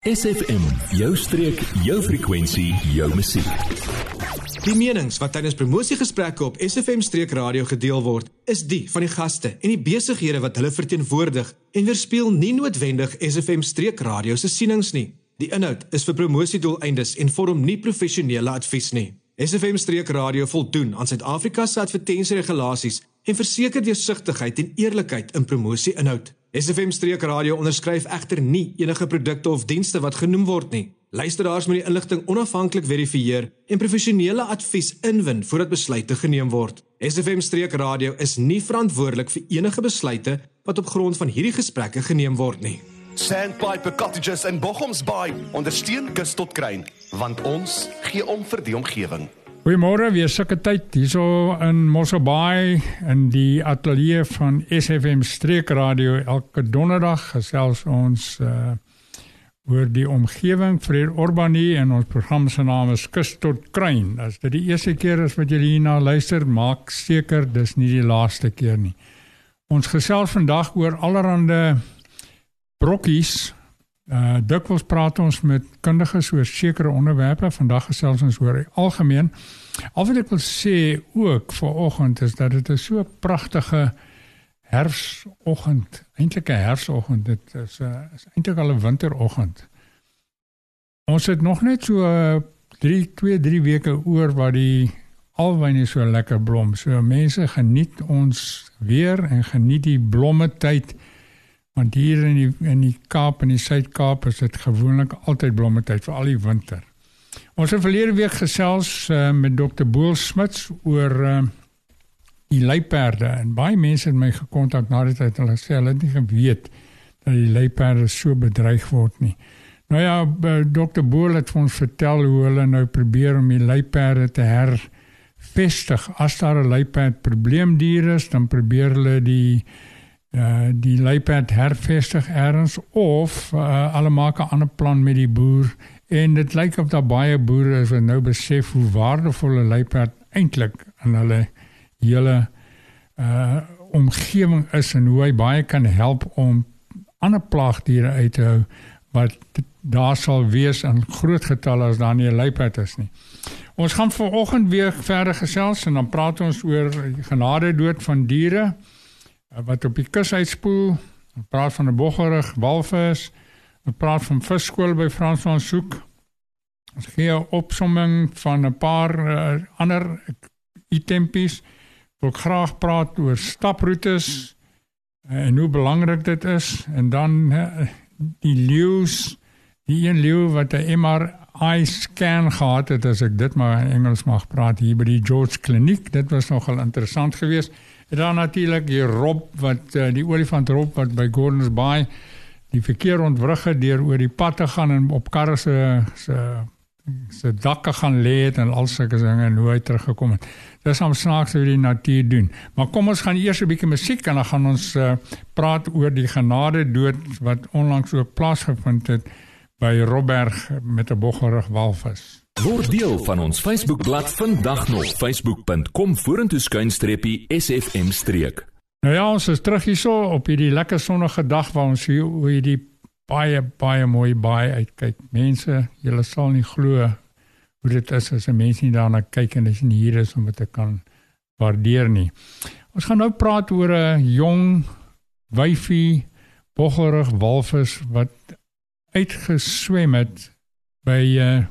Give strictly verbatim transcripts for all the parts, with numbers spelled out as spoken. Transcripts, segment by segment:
S F M, jou streek, jou frekwensie, jou musiek. Die menings wat tydens promosiegesprekke op S F M Streek Radio gedeel word, is die van die gaste en die besighede wat hulle verteenwoordig en weerspieël nie noodwendig S F M Streek Radio se sienings nie. Die inhoud is vir promosiedoeleindes en vorm nie professionele advies nie. S F M Streek Radio voldoen aan Suid-Afrika se advertensieregulasies en verseker deursigtigheid en eerlikheid in promosie-inhoud. S F M Streek Radio onderskryf egter nie enige produkte of dienste wat genoem word nie. Luisteraars moet die inligting onafhanklik verifieer en professionele advies inwin voordat besluite geneem word. S F M Streek Radio is nie verantwoordelik vir enige besluite wat op grond van hierdie gesprekke geneem word nie. Sandpiper Cottages in Bochums Bay ondersteun kus tot kruin, want ons gee om vir die omgewing. Goeiemôre, weer sulke tyd hierso in Mossel Bay in die ateljee van S F M Streek Radio. Elke donderdag gesels ons uh, oor die omgewing. Fred Orbani en ons program se naam is Kus tot Kruin. As dit die eerste keer is wat julle hierna luister, maak seker dis nie die laaste keer nie. Ons gesels vandag oor allerhande brokkies. Uh, dikwels praat ons met kundiges oor sekere onderwerpe. Vandag gesels ons oor algemeen. Al wat ek wil sê ook vanoggend is dat dit is so 'n pragtige herfsoggend, eintlik 'n herfsoggend, dit is, uh, is eintlik al 'n winteroggend. Ons het nog net so uh, drie, twee, drie weke oor waar die alwyn is so lekker blom. So mense geniet ons weer en geniet die blomme tyd. Want hier in die, in die Kaap, in die Suid-Kaap, is dit gewoonlik altyd blommetyd, vir al die winter. Ons het verlede week gesels uh, met dokter Boel Smits oor uh, die luiperde, en baie mense het my gekontak na die tyd, hulle sê, hulle het nie geweet dat die luiperde so bedreig word nie. Nou ja, dokter Boel het vir ons vertel hoe hulle nou probeer om die luiperde te hervestig. As daar 'n luiperd probleemdier is, dan probeer hulle die Uh, die luiperd hervestig ergens of uh, hulle maak 'n ander plan met die boer en dit lyk of daar baie boere is wat nou besef hoe waardevol 'n luiperd eintlik in hulle hele uh, omgewing is en hoe hy baie kan help om ander plaagdiere uit te hou wat daar sal wees in groot getalle as daar nie 'n luiperd is nie. Ons gaan vanoggend weer verder gesels en dan praat ons oor genadedood van diere wat op die kus uitspoel. Ons praat van 'n boggerig walvis. Ons praat van visskool by Frans van Soek. Ons gee 'n opsomming van 'n paar uh, ander itempies. Ek wil graag praat oor staproetes uh, en hoe belangrik dit is. En dan uh, die leeu's, die een leeu wat 'n M R I scan gehad het, as ek dit maar in Engels mag praat, hier by die George Kliniek. Dit was nogal interessant geweest. En dan natuurlijk die Rob, wat, uh, die olifant Rob wat by Gordons Bay die verkeer ontwrig het deur oor die pad te gaan en op karre se se se dakke gaan lê het en al sulke dinge en hoe hy teruggekom het. Dis om snaaks hoe die natuur doen. Maar kom ons gaan eers 'n bietjie musiek en dan gaan ons uh, praat oor die genadedood wat onlangs ook plaasgevind het by Robberg met 'n boggerig walvis. Word deel van ons Facebookblad vandag nog, facebook punt com vorentoe skuinstreepie S F M streek. Nou ja, ons is terug hierso op hierdie lekker sonnige dag waar ons hier oor hierdie baie, baie mooi baie uitkyk. Mense, julle sal nie glo hoe dit is as 'n mens nie daarna kyk en as jy nie hier is om dit te kan waardeer nie. Ons gaan nou praat oor 'n jong wyfie boggerig walvis wat uitgeswem het by uh,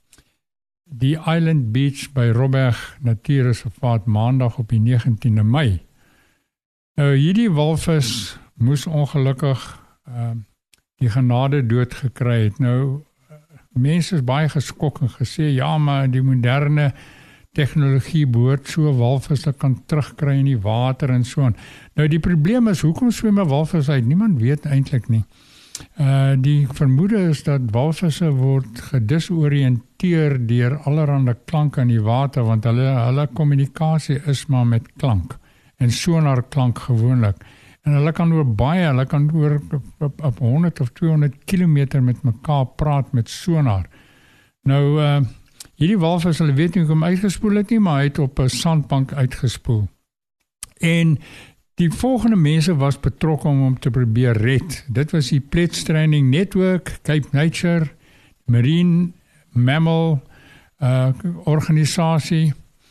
die Island Beach by Robberg Natuurreservaat maandag op die negentiende Mei. Nou hierdie walvis moes ongelukkig uh, die genadedood gekry het. Nou mense is baie geskok en gesê ja, maar die moderne tegnologie behoort so 'n walvis te kan terugkry in die water en so aan. Nou die probleem is, hoekom swem 'n walvis uit? Niemand weet eintlik nie. Uh, die vermoede is dat walvisse word gedisoriënteer deur allerhande klanke in die water, want hulle hulle kommunikasie is maar met klank en sonar klank gewoonlik. En hulle kan oor baie, hulle kan oor op, op honderd of tweehonderd kilometer met mekaar praat met sonar. Nou, uh, hierdie walvis, hulle weet nie hoe hom uitgespoel het nie, maar hy het op 'n sandbank uitgespoel. En Die volgende mense was betrokke om hom te probeer red. Dit was die Pledge Training Network, Cape Nature, Marine Mammal uh, Organisasie,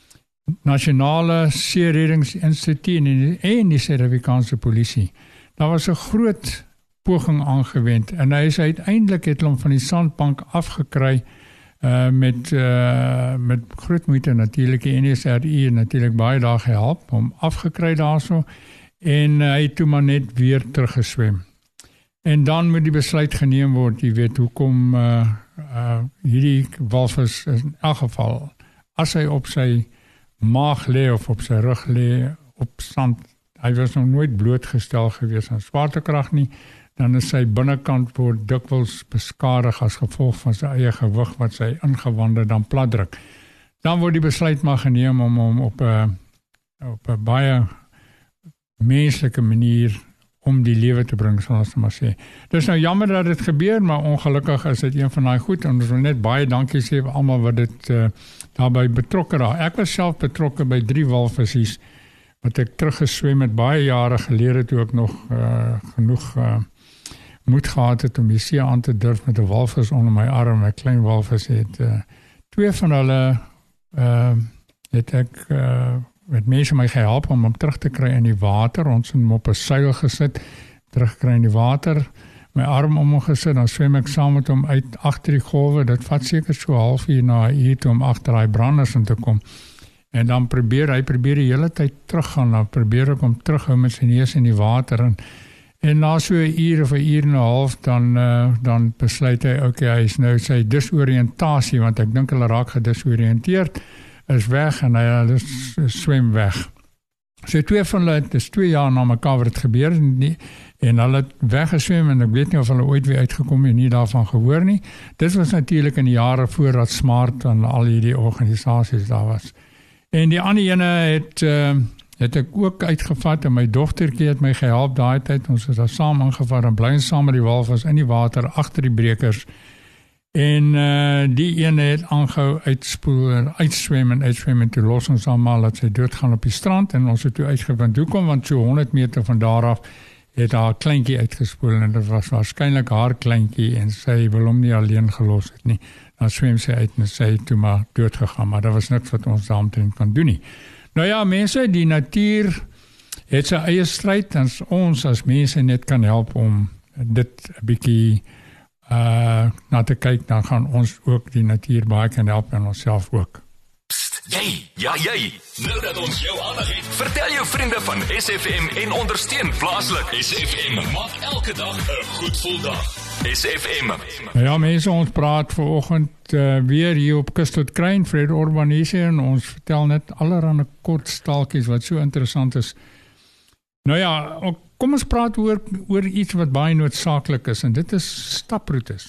Nasionale Seereddingsinstituut en, en die Suid-Afrikaanse polisie. Daar was 'n groot poging aangewend en hy is uiteindelik het hom van die sandbank afgekry uh, met uh, met groot moeite natuurlik. Die N S R I het natuurlik baie daar gehelp om afgekry daarso en uh, hy het toe maar net weer teruggeswem. En dan moet die besluit geneem word, jy weet hoekom uh, uh, hierdie walvis in elk geval as hy op sy maag lê of op sy rug lê op sand, hy was nog nooit blootgestel gewees aan swaartekrag nie, dan is sy binnekant word dikwels beskadig as gevolg van sy eie gewig wat sy ingewande dan platdruk. Dan word die besluit maar geneem om hom op 'n op 'n baie menslike manier om die lewe te bring, sal ons maar sê. Dis nou jammer dat dit gebeur, maar ongelukkig is dit een van daai goed, en ons wil net baie dankie sê vir almal wat dit uh, daarbey betrokke raak. Ek was self betrokke by drie walvisies, wat ek teruggeswem het baie jare gelede, toe ek nog uh, genoeg uh, moed gehad het om die see aan te durf met 'n walvis onder my arm, 'n klein walvis het. Uh, twee van hulle uh, het ek uh, met mense my gehelp om hom terug te kry in die water. Ons het hom op 'n seil gesit, terugkry in die water, my arm om hom gesit, dan swem ek saam met hom uit agter die golwe. Dit vat seker so half uur na 'n uur toe om agter daai branders in te kom. En dan probeer hy probeer die hele tyd teruggaan, dan probeer ek hom terughou met sy neus in die water en En na so 'n uur of 'n uur en 'n half, dan, uh, dan besluit hy, okay, hy is nou sy disoriëntasie, want ek dink hulle raak gedisoriënteerd, is weg en hy uh, swem weg. So twee van hulle, het is twee jaar na mekaar wat het gebeur, nie, en hulle het weggeswem, en ek weet nie of hulle ooit weer uitgekom en nie daarvan gehoor nie. Dit was natuurlik in die jare voordat Smart en al hierdie organisasies daar was. En die ander ene het... Uh, het ek ook uitgevat en my dogtertjie het my gehelp daai tyd, ons is daar saam aangevaar en bly saam met die walvis in die water agter die brekers en uh, die ene het aangehou uitspoel en uitswem en uitswem en toe los ons almal dat sy doodgaan op die strand en ons het toe uitgevind, hoekom, want so honderd meter van daar af het haar kleintjie uitgespoel en dit was waarskynlik haar kleintjie en sy wil hom nie alleen gelos het nie, dan swem sy uit en sy het toe maar doodgegaan, maar daar was niks wat ons daaromtrent kan doen nie. Nou ja, mense, die natuur het sy eie stryd, en ons as mense net kan help om dit 'n bietjie uh, na te kyk, dan gaan ons ook die natuur baie kan help en onsself ook. Psst, jy, ja jy, nou dat ons jou aandag het, vertel jou vriende van S F M en ondersteun plaaslik. S F M maak elke dag 'n goed gevoel dag. S F M. Nou ja, mense, ons praat vanoggend uh, weer hier op Kus tot Kruin, Fred Orban hier, en ons vertel net allerhande kort staaltjies wat so interessant is. Nou ja, kom ons praat oor, oor iets wat baie noodsaaklik is, en dit is staproetes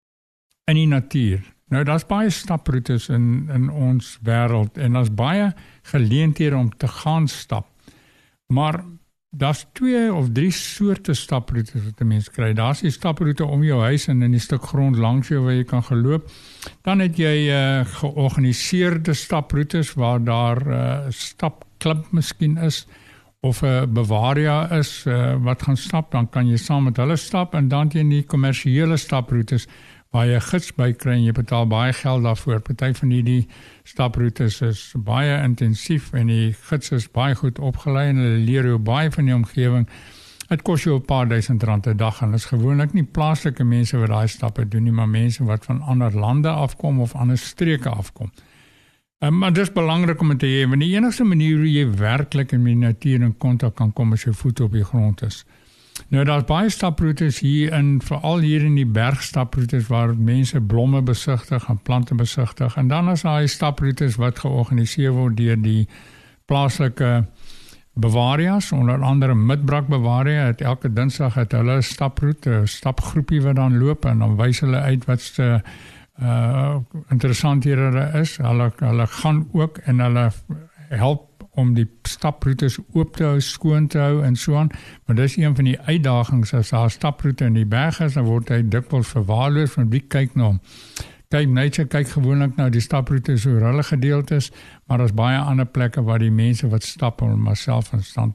in die natuur. Nou, daar's baie staproetes in, in ons wêreld, en daar's baie geleenthede om te gaan stap. Maar daar's twee of drie soorte staproetes wat 'n mens kry. Daar's die staproete om jou huis en in die stuk grond langs jou waar jy kan geloop. Dan het jy uh, georganiseerde staproetes waar daar 'n uh, stapklub miskien is of 'n uh, bewaria is uh, wat gaan stap, dan kan jy saam met hulle stap, en dan teen die kommersiële staproetes waar jy 'n gids by kry en jy betaal baie geld daarvoor. Party van hierdie staproetes is baie intensief en die gids is baie goed opgelei en hulle leer jou baie van die omgewing. Dit kos jou 'n paar duisend rand 'n dag, en dit is gewoonlik nie plaaslike mense wat daai stappe doen nie, maar mense wat van ander lande afkom of ander streke afkom. Um, maar dit is belangrik om dit te hê, want die enigste manier hoe jy werklik in die natuur in kontak kan kom as jou voet op die grond is. Nou, daar's baie staproetes hier in, veral hier in die bergstaproetes waar mense blomme besigtig en plante besigtig, en dan is daar staproetes wat georganiseer word deur die plaaslike bewaria's, onder andere Midbrak Bewaria, het elke dinsdag het hulle staproete, 'n stapgroepie wat dan loop, en dan wys hulle uit wat se uh, interessant hier is. Hulle, hulle gaan ook en hulle help om die staproetes oop te hou, skoon te hou en so aan, maar dis een van die uitdagings as daar staproete in die berg is, dan word hy dikwels verwaarloos, want wie kyk na hom? Cape Nature kyk gewoonlik nou die staproetes oor hulle gedeeltes, maar daar's baie ander plekke waar die mense wat stap om maar self in stand te hou.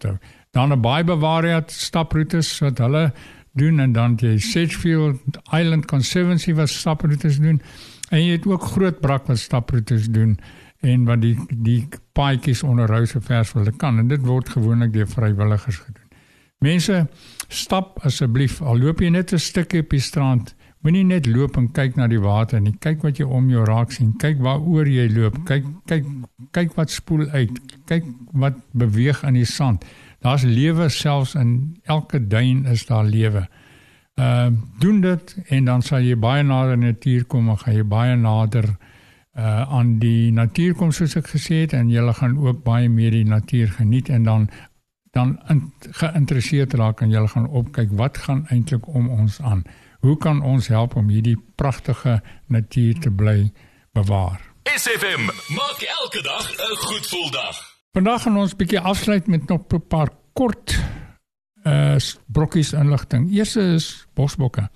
Dan 'n baie Bavaria staproetes wat hulle doen, en dan jy Sedgefield Island Conservancy wat staproetes doen, en jy het ook Grootbrak wat staproetes doen, en wat die, die paadjies onderhou so ver as hulle kan, en dit word gewoonlik deur vrywilligers gedoen. Mense, stap asseblief, al loop jy net 'n stukkie op die strand, moenie net loop en kyk na die water nie, kyk wat jy om jou raak sien, kyk waaroor jy loop, kyk, kyk, kyk wat spoel uit, kyk wat beweeg in die sand. Daar's lewe selfs in elke duin is daar lewe. Uh, doen dit en dan sal jy baie nader in die natuur kom en gaan jy baie nader uh, aan die natuur kom soos ek gesê het, en jy gaan ook baie meer die natuur geniet en dan dan in, geïnteresseerd raak en jy gaan opkyk wat gaan eintlik om ons aan. Hoe kan ons help om hierdie pragtige natuur te bly bewaar? S F M maak elke dag 'n goed gevoel dag. Vandag gaan ons 'n bietjie afsluit met nog 'n paar kort uh, brokkies inligting. Eerste is bosbokke.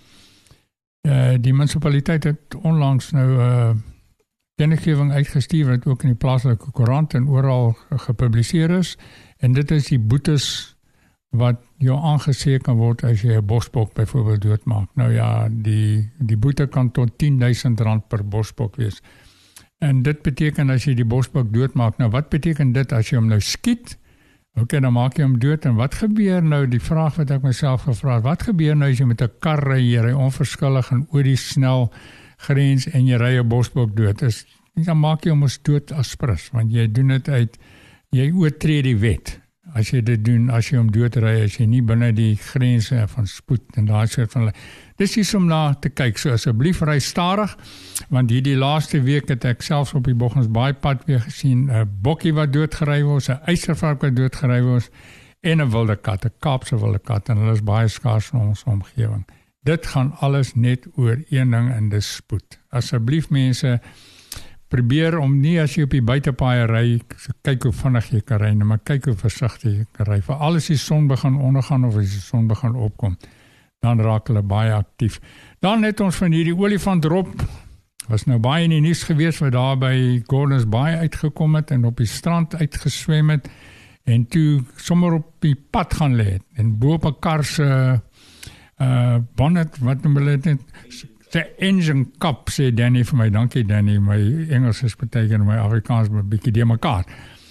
Uh, die munisipaliteit het onlangs nou uh, kennisgewing uitgestuur wat ook in die plaaslike koerant en oral gepubliseer is, en dit is die boetes wat jou aangesê kan word as jy 'n bosbok byvoorbeeld doodmaak. Nou ja, die, die boete kan tot tien duisend rand per bosbok wees. En dit beteken as jy die bosbok doodmaak, nou wat beteken dit as jy hom nou skiet? Ok, dan maak jy hom dood, en wat gebeur nou, die vraag wat ek myself gevra het, wat gebeur nou as jy met 'n kar ry, jy ry onverskillig en oor die snel grens en jy ry 'n bosbok dood, is, dan maak jy hom ons dood aspres, want jy doen dit uit, jy oortree die wet, as jy dit doen, as jy hom doodry, as jy nie binne die grense van spoed en daai soort van, dis iets om na te kyk, so asseblief ry stadig, want hierdie laaste week het ek selfs op die Boggensbaai pad weer gesien, 'n bokkie wat doodgery was, 'n uistervark wat doodgery was, en 'n wilde kat, 'n Kaapse wilde kat, en hulle is baie skaars in ons omgewing. Dit gaan alles net oor een ding, en dis spoed. Asseblief mense, probeer om nie as jy op die buitepaaie ry, kyk hoe vinnig jy kan ry, maar kyk hoe versigtig jy kan ry. Veral as die son begin ondergaan of as die son begin opkom, dan raak hulle baie aktief. Dan het ons van hierdie olifantrop, was nou baie in die nuus gewees, wat daar by Gordons Bay uitgekom het en op die strand uitgeswem het, en toe sommer op die pad gaan lê het, en bo op 'n kar se uh, bonnet, wat noem hulle dit, sy engine kap, sê Danny vir my, dankie Danny, my Engels is beteken, my Afrikaans maar 'n bietjie de mekaar.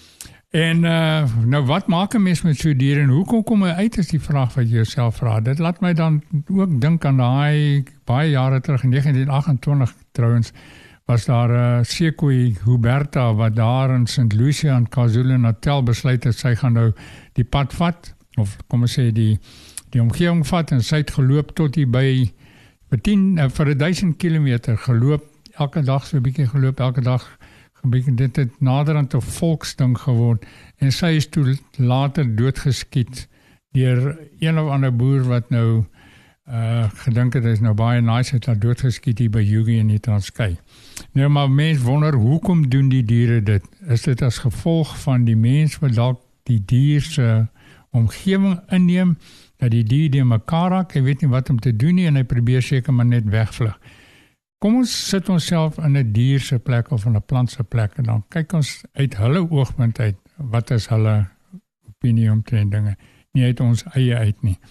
En uh, nou wat maak 'n mens met so diere, en hoekom kom hy uit, is die vraag wat jy jouself vra. Dit laat my dan ook dink aan daai baie jare terug, in negentien agt-en-twintig trouwens, was daar 'n uh, Sekoe Huberta, wat daar in Saint Lucia en KwaZulu-Natal besluit het, sy gaan nou die pad vat, of kom ons sê die, die omgewing vat, en sy het geloop tot hier by vir tien, uh, vir duisend kilometer geloop, elke dag so 'n bietjie geloop, elke dag gebied, dit het nader aan 'n volksding geword, en sy is toe later doodgeskiet deur een of ander boer wat nou uh, gedink het, is nou baie nice, het haar doodgeskiet hier by Yugi in die Transkei. Nou, maar mens wonder, hoekom doen die diere dit? Is dit as gevolg van die mens wat dalk die dier se omgewing inneem, dat die dier die mekaar raak, hy weet nie wat om te doen nie, en hy probeer seker maar net wegvlug. Kom ons sit onsself in 'n dier se plek of in 'n plant se plek, en dan kyk ons uit hulle oogpunt uit, wat is hulle opinie omtrent dinge, nie uit ons eie uit nie.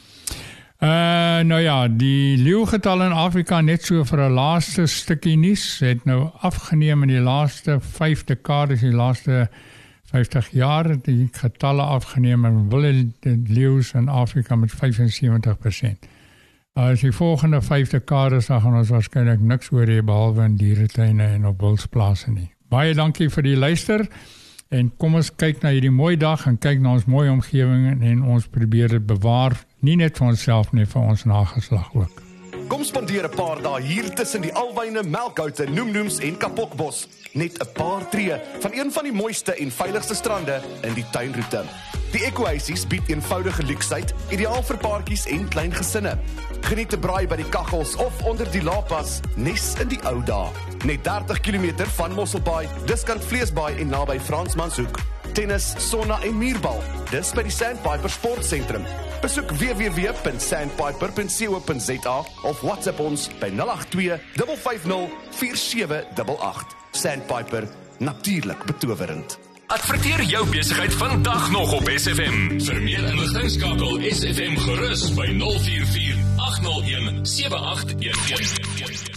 Uh, nou ja, die leeugetal in Afrika, net so vir 'n laaste stukkie nuus, het nou afgeneem in die laaste vyf dekades, die laaste vyftig jaar, het die getalle afgeneem, en wilde leeu's in Afrika met vyfensewentig persent. As die volgende vyf dekades, dan gaan ons waarskynlik niks hoor hê, behalwe in dieretuine en op wildsplase nie. Baie dankie vir die luister, en kom ons kyk na hierdie mooi dag, en kyk na ons mooi omgewing, en ons probeer dit bewaar, nie net vir onsself nie, vir ons nageslag ook. Kom spandeer 'n paar dae hier tussen die alwyne, melkhoute, noemnoems en kapokbos. Net 'n paar tree van een van die mooiste en veiligste strande in die tuinroete. Die Eco-Oasis bied eenvoudige luksheid, ideaal vir paartjies en klein gesinne. Geniet 'n braai by die kaggels of onder die lapas, nes in die ou dae. Net dertig kilometer van Mosselbaai, Diskant Vleesbaai en naby Fransmanshoek. Tennis, sauna en muurbal, dis by die Sandpiper Sportsentrum. Besoek w w w punt sandpiper punt co punt za of WhatsApp ons by nul agt twee, vyf vyf nul, vier sewe agt agt. Sandpiper, natuurlik betowerend. Adverteer jou besigheid vandag nog op S F M. Vir meer inligting skakel S F M gerus by nul vier vier agt nul een sewe agt een een.